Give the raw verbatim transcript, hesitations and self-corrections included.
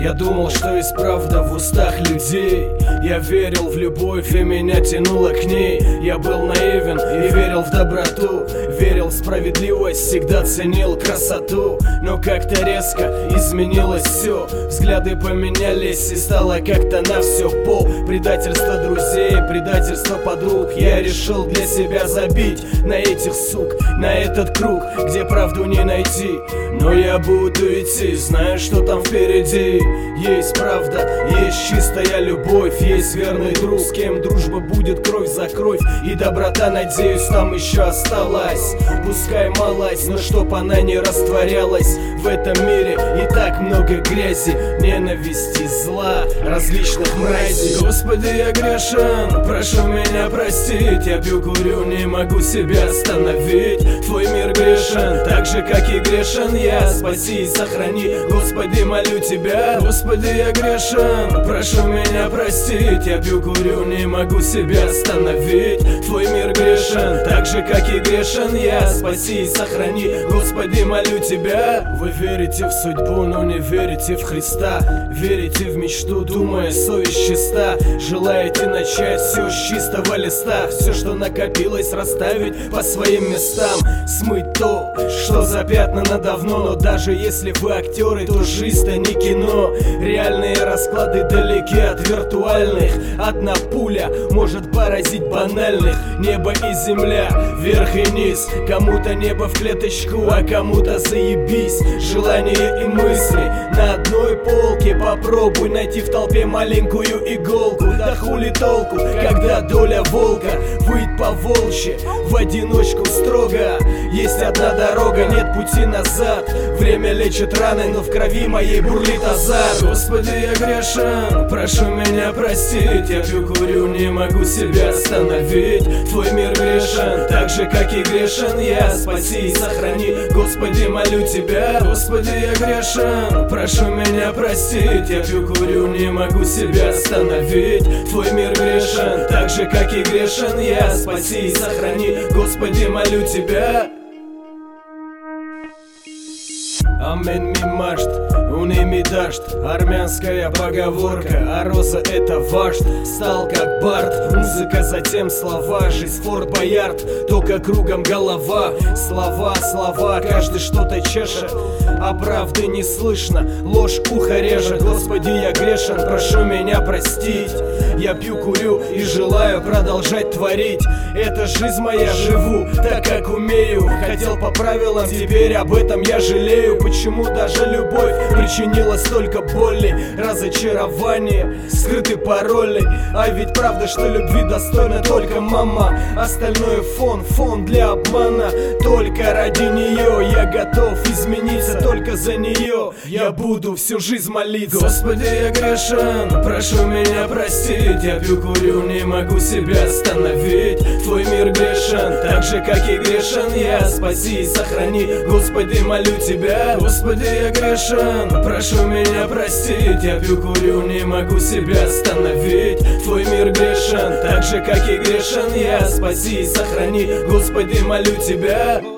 Я думал, что есть правда в устах людей. Я верил в любовь и меня тянуло к ней. Я был наивен и верил в доброту, верил в справедливость, всегда ценил красоту. Но как-то резко изменилось все, взгляды поменялись и стало как-то на все пол. Предательство друзей, предательство подруг. Я решил для себя забить на этих сук, на этот круг, где правду не найти. Но я буду идти, знаю, что там впереди. Есть правда, есть чистая любовь, есть верный друг, с кем дружба будет кровь за кровь. И доброта, надеюсь, там еще осталась. Пускай малась, но чтоб она не растворялась. В этом мире и так много грязи, ненависти, зла, различных мразей. Господи, я грешен, прошу меня простить. Я пью, курю, не могу себя остановить. Твой мир грешен, так же, как и грешен я. Спаси и сохрани, Господи, молю тебя. Господи, я грешен, прошу меня простить. Я пью, курю, не могу себя остановить. Твой мир грешен, так же, как и грешен я. Спаси и сохрани, Господи, молю тебя. Вы верите в судьбу, но не верите в Христа. Верите в мечту, думая, совесть чиста. Желаете начать все с чистого листа. Все, что накопилось, расставить по своим местам. Смыть то, что запятнано давно. Но даже если вы актеры, то жизнь-то не кино. Реальные расклады далеки от виртуальных. Одна пуля может поразить банальных. Небо и земля, вверх и низ. Кому-то небо в клеточку, а кому-то заебись. Желания и мысли на одной полке. Попробуй найти в толпе маленькую иголку. Да хули толку, когда доля волка выйдет по волчьи в одиночку строго. Есть одна дорога, нет пути назад. Время лечит раны, но в крови моей бурлит азарт. Господи, я грешен, прошу меня простить. Я пью, курю, не могу себя остановить. Твой мир грешен, так же, как и грешен я. Спаси и сохрани, Господи, молю тебя. Господи, я грешен, прошу меня простить. Я пью, курю, не могу себя остановить. Твой мир грешен, так же, как и грешен я. Спаси и сохрани, Господи, молю тебя. Амен ми машт, уними дашт. Армянская поговорка, а роза это вашт. Стал как бард, музыка, затем слова. Жизнь Форт Боярд, только кругом голова. Слова, слова, каждый что-то чешет, а правды не слышно, ложь ухо режет. Господи, я грешен, прошу меня простить. Я пью, курю и желаю продолжать творить. Это жизнь моя, живу так, как умею. Хотел по правилам, теперь об этом я жалею. Почему даже любовь причинила столько боли, разочарования, скрыты пароли. А ведь правда, что любви достойна только мама. Остальное фон, фон для обмана. Только ради нее я готов измениться, только за нее я буду всю жизнь молиться. Господи, я грешен, прошу меня простить. Я пью, курю, не могу себя остановить. Твой мир грешен, так же, как и грешен я. Спаси и сохрани, Господи, молю тебя. Господи, я грешен, прошу меня простить. Я пью, курю, не могу себя остановить. Твой мир грешен, так же, как и грешен я. Спаси и сохрани, Господи, молю тебя.